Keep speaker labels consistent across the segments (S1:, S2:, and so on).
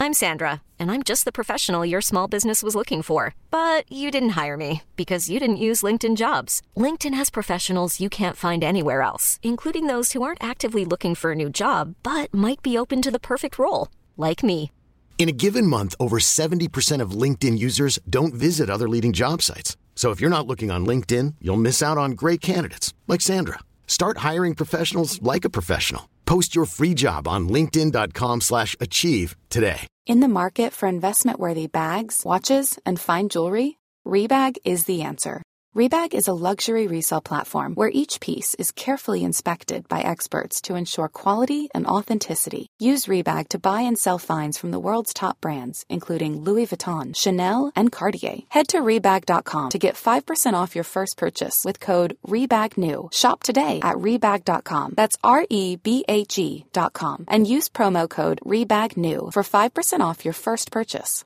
S1: I'm Sandra, and I'm just the professional your small business was looking for. But you didn't hire me because you didn't use LinkedIn Jobs. LinkedIn has professionals you can't find anywhere else, including those who aren't actively looking for a new job, but might be open to the perfect role, like me.
S2: In a given month, over 70% of LinkedIn users don't visit other leading job sites. So if you're not looking on LinkedIn, you'll miss out on great candidates like Sandra. Start hiring professionals like a professional. Post your free job on linkedin.com/achieve today.
S3: In the market for investment-worthy bags, watches, and fine jewelry, Rebag is the answer. Rebag is a luxury resale platform where each piece is carefully inspected by experts to ensure quality and authenticity. Use Rebag to buy and sell finds from the world's top brands, including Louis Vuitton, Chanel, and Cartier. Head to Rebag.com to get 5% off your first purchase with code REBAGNEW. Shop today at Rebag.com. That's REBAG.com. And use promo code REBAGNEW for 5% off your first purchase.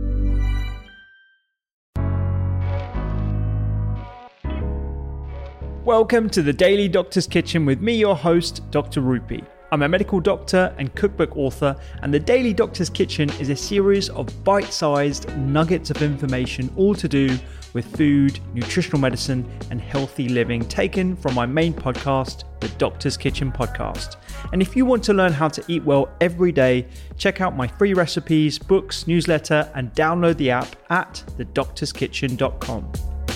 S4: Welcome to the Daily Doctor's Kitchen with me, your host, Dr. Rupy. I'm a medical doctor and cookbook author, and the Daily Doctor's Kitchen is a series of bite-sized nuggets of information all to do with food, nutritional medicine, and healthy living, taken from my main podcast, the Doctor's Kitchen Podcast. And if you want to learn how to eat well every day, check out my free recipes, books, newsletter, and download the app at thedoctorskitchen.com.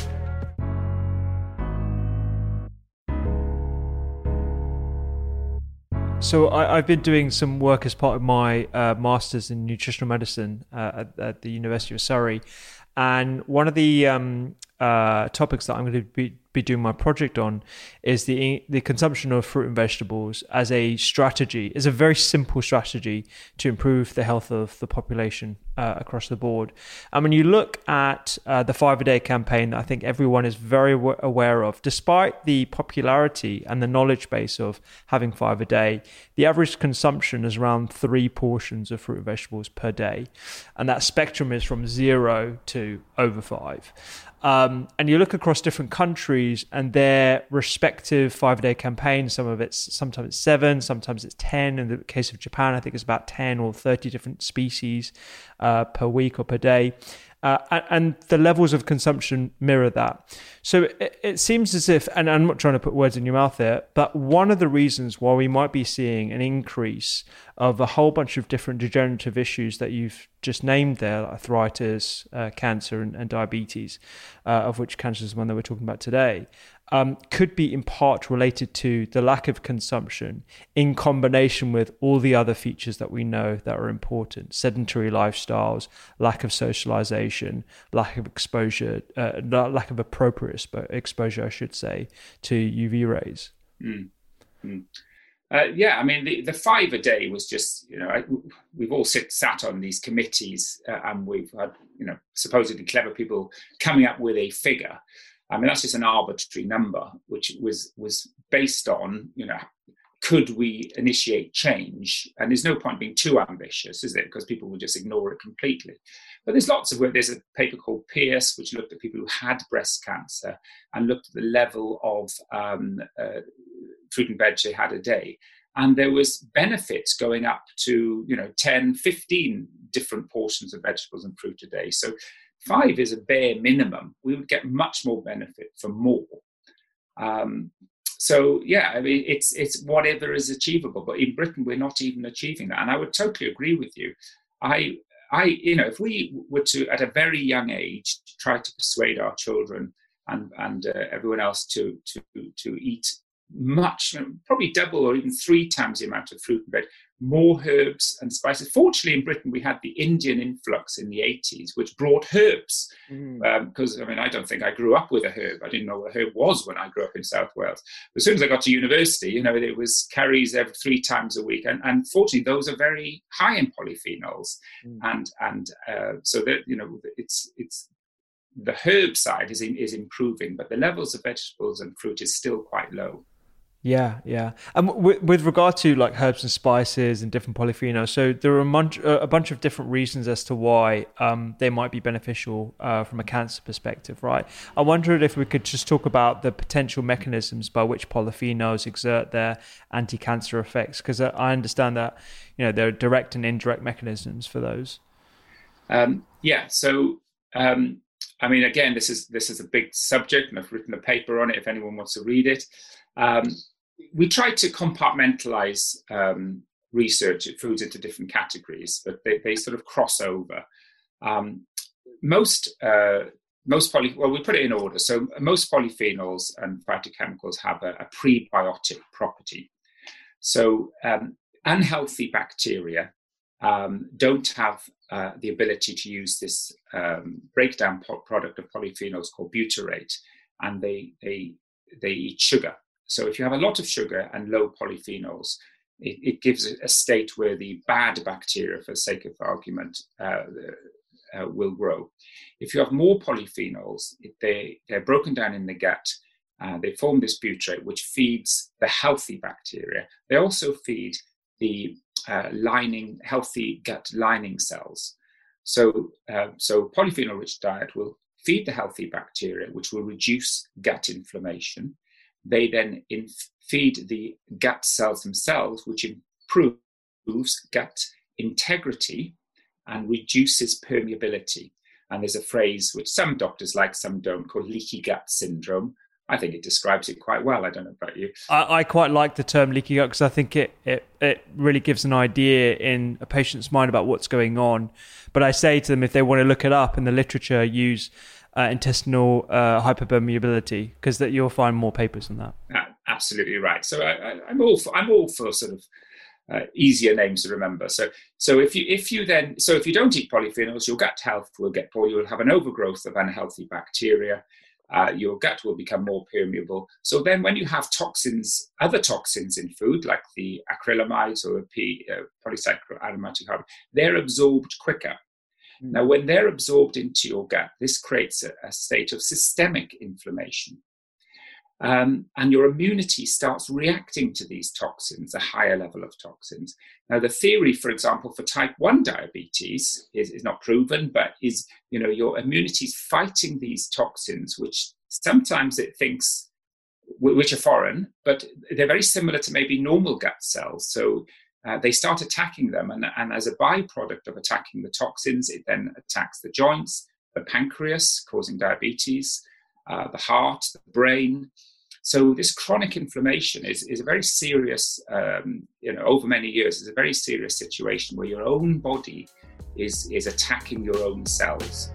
S4: So I've been doing some work as part of my master's in nutritional medicine at the University of Surrey, and one of the topics that I'm going to be doing my project on is the consumption of fruit and vegetables as a strategy, as a very simple strategy to improve the health of the population across the board. And when you look at the 5-a-day campaign that I think everyone is very aware of, despite the popularity and the knowledge base of having 5 a day, the average consumption is around 3 portions of fruit and vegetables per day. And that spectrum is from 0 to over 5. And you look across different countries and their respective 5-a-day campaigns. Sometimes it's 7, sometimes it's 10. In the case of Japan, I think it's about 10 or 30 different species per week or per day. And the levels of consumption mirror that. So it seems as if, and I'm not trying to put words in your mouth there, but one of the reasons why we might be seeing an increase of a whole bunch of different degenerative issues that you've just named there, like arthritis, cancer, and diabetes, of which cancer is one that we're talking about today, could be in part related to the lack of consumption in combination with all the other features that we know that are important: sedentary lifestyles, lack of socialization, lack of exposure, lack of appropriate exposure, I should say, to UV rays.
S5: Yeah, I mean, the 5 a day was just, we've all sat on these committees and we've had, supposedly clever people coming up with a figure. I mean, that's just an arbitrary number, which was based on, could we initiate change? And there's no point being too ambitious, is there? Because people will just ignore it completely. But there's lots of work. There's a paper called Pierce, which looked at people who had breast cancer and looked at the level of fruit and veg they had a day. And there was benefits going up to, 10, 15 different portions of vegetables and fruit a day. So 5 is a bare minimum. We would get much more benefit for more. So yeah, I mean, it's whatever is achievable. But in Britain, we're not even achieving that. And I would totally agree with you. If we were to, at a very young age, try to persuade our children and everyone else to eat much, probably double or even 3 times the amount of fruit and veg, more herbs and spices. Fortunately, in Britain, we had the Indian influx in the 80s, which brought herbs. Because, I don't think I grew up with a herb. I didn't know what a herb was when I grew up in South Wales. But as soon as I got to university, it was curries every 3 times a week. And fortunately, those are very high in polyphenols. So that, it's the herb side is improving, but the levels of vegetables and fruit is still quite low.
S4: Yeah. And with regard to like herbs and spices and different polyphenols, so there are a bunch of different reasons as to why they might be beneficial from a cancer perspective, right? I wondered if we could just talk about the potential mechanisms by which polyphenols exert their anti-cancer effects, because I understand that, you know, there are direct and indirect mechanisms for those.
S5: So I mean, again, this is a big subject, and I've written a paper on it if anyone wants to read it. We try to compartmentalize research at foods into different categories, but they sort of cross over. We put it in order. So most polyphenols and phytochemicals have a prebiotic property. So unhealthy bacteria don't have the ability to use this breakdown product of polyphenols called butyrate, and they eat sugar. So if you have a lot of sugar and low polyphenols, it gives a state where the bad bacteria, for the sake of argument, will grow. If you have more polyphenols, they're broken down in the gut. They form this butyrate, which feeds the healthy bacteria. They also feed the healthy gut lining cells. So polyphenol-rich diet will feed the healthy bacteria, which will reduce gut inflammation. They then feed the gut cells themselves, which improves gut integrity and reduces permeability. And there's a phrase which some doctors like, some don't, called leaky gut syndrome. I think it describes it quite well. I don't know about you.
S4: I quite like the term leaky gut because I think it really gives an idea in a patient's mind about what's going on. But I say to them, if they want to look it up in the literature, use intestinal hyperpermeability, because that you'll find more papers on that.
S5: Absolutely right. So I'm all for sort of easier names to remember. So if you don't eat polyphenols, your gut health will get poor. You'll have an overgrowth of unhealthy bacteria. Your gut will become more permeable. So then when you have other toxins in food, like the acrylamides or the polysaccharide aromatic carbon, they're absorbed quicker. Now, when they're absorbed into your gut, this creates a state of systemic inflammation. And your immunity starts reacting to these toxins, a higher level of toxins. Now, the theory, for example, for type 1 diabetes is not proven, but is, your immunity is fighting these toxins, which sometimes it thinks, which are foreign, but they're very similar to maybe normal gut cells. So they start attacking them, and as a byproduct of attacking the toxins, it then attacks the joints, the pancreas, causing diabetes, the heart, the brain. So this chronic inflammation is a very serious, over many years, is a very serious situation where your own body is attacking your own cells.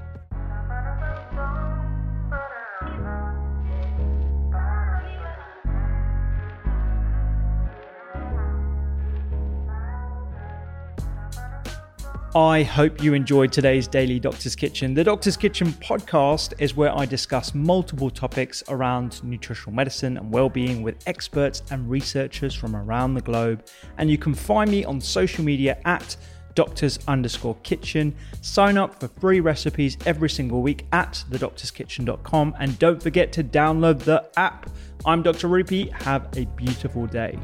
S4: I hope you enjoyed today's Daily Doctor's Kitchen. The Doctor's Kitchen podcast is where I discuss multiple topics around nutritional medicine and well-being with experts and researchers from around the globe. And you can find me on social media at doctors_kitchen. Sign up for free recipes every single week at thedoctorskitchen.com. And don't forget to download the app. I'm Dr. Rupy. Have a beautiful day.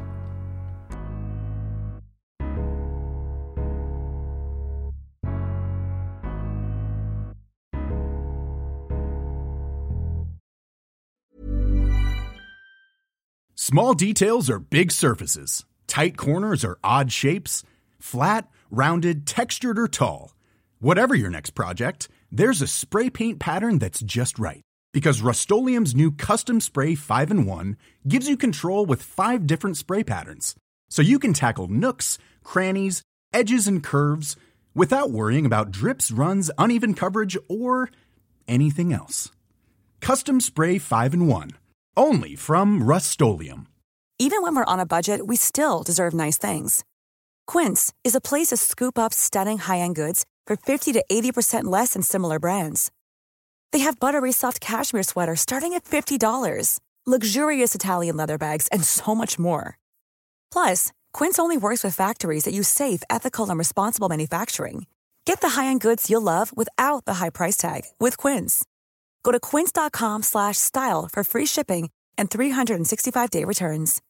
S6: Small details are big surfaces. Tight corners are odd shapes. Flat, rounded, textured, or tall. Whatever your next project, there's a spray paint pattern that's just right. Because Rust-Oleum's new Custom Spray 5-in-1 gives you control with 5 different spray patterns. So you can tackle nooks, crannies, edges, and curves without worrying about drips, runs, uneven coverage, or anything else. Custom Spray 5-in-1. Only from Rust-Oleum.
S7: Even when we're on a budget, we still deserve nice things. Quince is a place to scoop up stunning high-end goods for 50 to 80% less than similar brands. They have buttery soft cashmere sweaters starting at $50, luxurious Italian leather bags, and so much more. Plus, Quince only works with factories that use safe, ethical, and responsible manufacturing. Get the high-end goods you'll love without the high price tag with Quince. Go to quince.com/style for free shipping and 365-day returns.